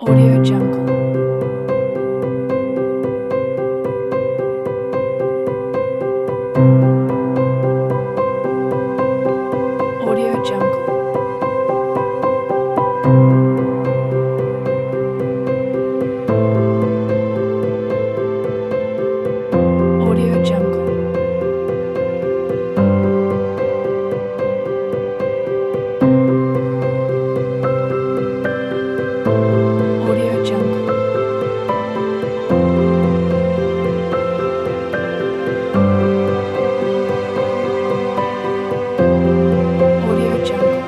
Audio Jungle. Audio Jungle. Audio Jungle. Audio Jungle. Audio Jungle.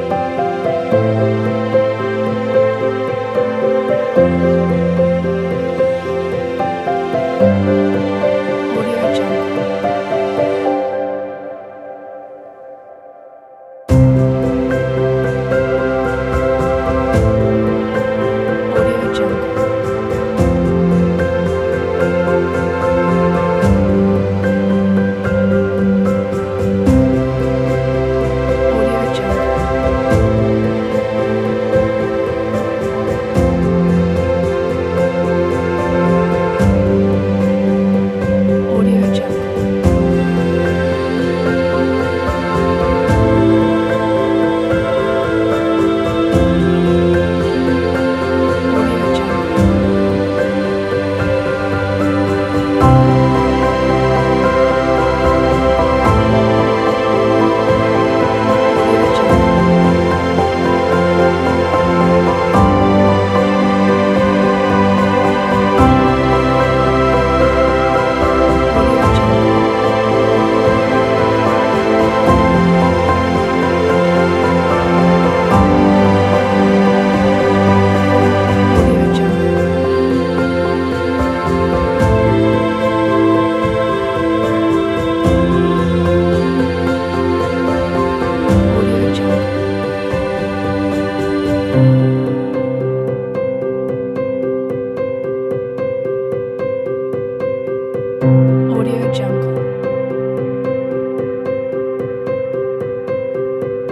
Audio Jungle. Audio Jungle. Audio Jungle. Audio Jungle. Audio Jungle. Audio Jungle. Audio Jungle. Audio Jungle. Audio Jungle. Audio Jungle.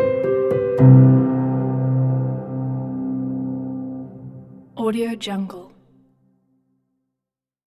Audio Jungle.